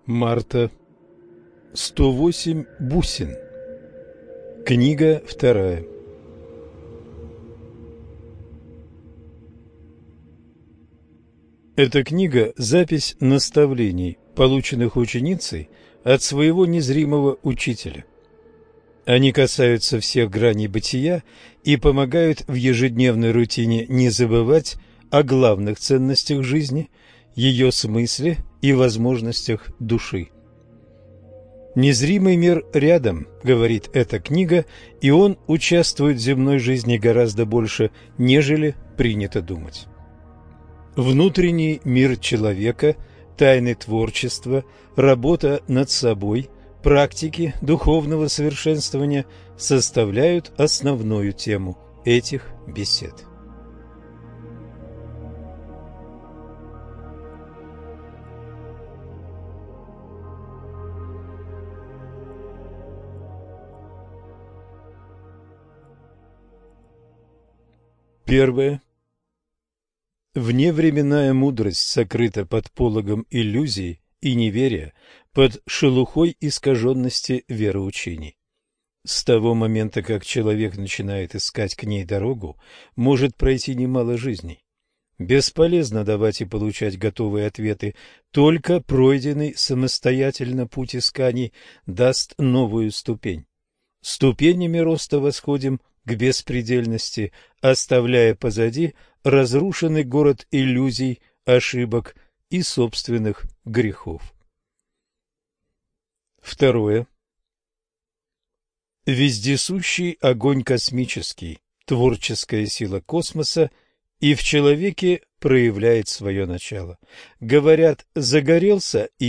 Марта. 108 бусин. Книга вторая. Эта книга – запись наставлений, полученных ученицей от своего незримого учителя. Они касаются всех граней бытия и помогают в ежедневной рутине не забывать о главных ценностях жизни, ее смысле и возможностях души. Незримый мир рядом, говорит эта книга, и он участвует в земной жизни гораздо больше, нежели принято думать. Внутренний мир человека, тайны творчества, работа над собой, практики духовного совершенствования составляют основную тему этих бесед. Первое. Вневременная мудрость сокрыта под пологом иллюзий и неверия, под шелухой искаженности вероучений. С того момента, как человек начинает искать к ней дорогу, может пройти немало жизней. Бесполезно давать и получать готовые ответы, только пройденный самостоятельно путь исканий даст новую ступень. Ступенями роста восходим к беспредельности, оставляя позади разрушенный город иллюзий, ошибок и собственных грехов. Второе. Вездесущий огонь космический, творческая сила космоса и в человеке проявляет свое начало. Говорят, загорелся и